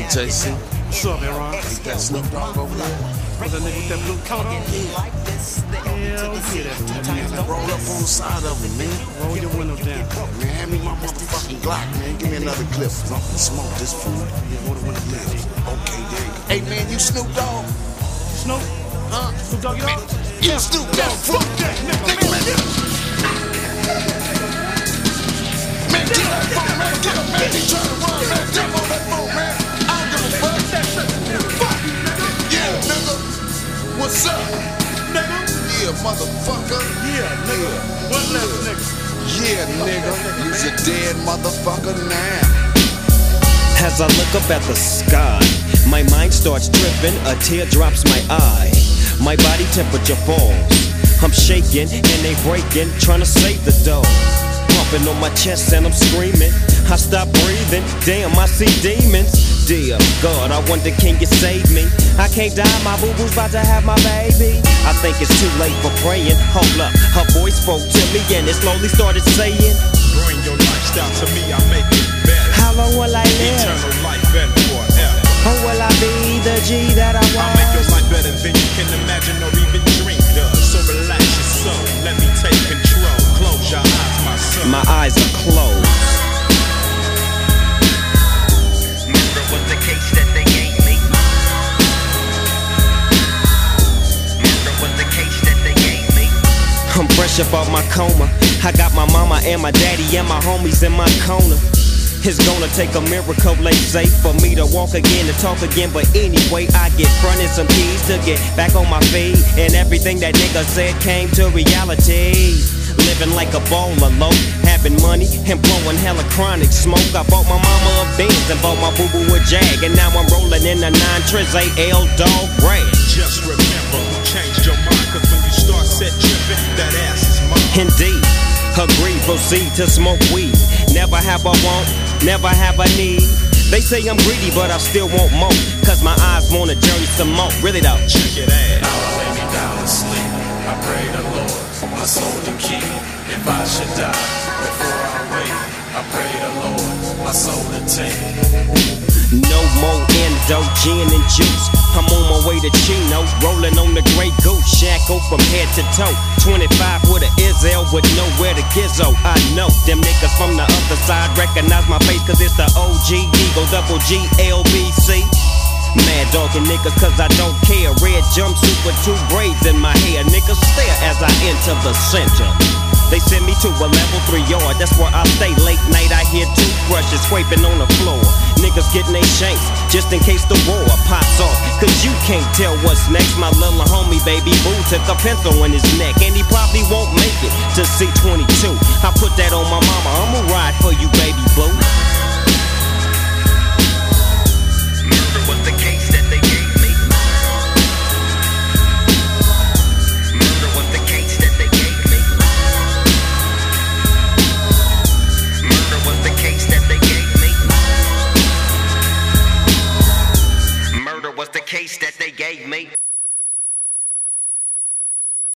Hey, JC. What's up, Aaron? Ain't that Snoop Dogg over there? What's that nigga with that blue coat on? Hell yeah, that Roll up on the side of him, man. roll your window down. Man, hand me my motherfucking Glock, man. Give me another clip. I'm gonna smoke this food. Yeah, roll the window down. Okay, there you go. Hey, man, you Snoop Dogg? Snoop? Huh? Snoop Dogg, you know? You Snoop Dogg? Fuck that, nigga, man. Man, get that phone, man. Get him, man. He trying to run, man. Get him on that phone, man. I don't give a fuck. Fuck you, nigga. Yeah, nigga. What's up? Nigga? Yeah, motherfucker. Yeah, nigga. One less nigga. Yeah, nigga. You's a dead motherfucker now. As I look up at the sky, my mind starts tripping, a tear drops my eye. My body temperature falls, I'm shaking and they breaking, trying to save the dough. Pumping on my chest and I'm screaming, I stop breathing, damn I see demons. Dear God, I wonder can you save me? I can't die, my boo-boo's about to have my baby. I think it's too late for praying, hold up. Her voice spoke to me and it slowly started saying, bring your lifestyle to me, I'll make it better. how long will I live? Eternal life and forever. Or will I be the G that I was? I'll make your life better than you can imagine or even dream of. So relax your soul, let me take control. Close your eyes, my son. My eyes are closed. Remember what the case that they gave me? Remember what the case that they gave me? I'm fresh up out my coma. I got my mama and my daddy and my homies in my corner. It's gonna take a miracle, they say, for me to walk again and talk again. But anyway, I get fronted some keys to get back on my feet, and everything that nigga said came to reality. Living like a baller low, having money and blowing hella chronic smoke. I bought my mama a Benz and bought my boo-boo a Jag, and now I'm rolling in a 9 Triz AL Dog Rag. Just remember who changed your mind, cause when you start set tripping, that ass is mine. Indeed, agree, proceed to smoke weed. Never have I want, never have I need. They say I'm greedy, but I still want more, cause my eyes wanna journey some more. Really though. Check it out. Now I lay me down to sleep. I pray the Lord, my soul to keep. If I should die before I wake, I pray the Lord, my soul to take. No more endo, gin and juice. I'm on my way to Chino, rolling on the Grey Goose. Shackled from head to toe. 25 with an Izzel with nowhere to gizzo. I know them niggas from the other side recognize my face, cause it's the OG Eagle Double G LBC. Mad dogging niggas cause I don't care. Red jumpsuit with 2 braids in my hair. Niggas stare as I enter the center. They send me to a level 3 yard, that's where I stay. Late night I hear toothbrushes scraping on the floor. Niggas getting they shanks, just in case the war pops off. Cause you can't tell what's next. My little homie Baby Boo took a pencil in his neck, and he probably won't make it to C22. I put that on my mama, I'ma ride for you, baby boo.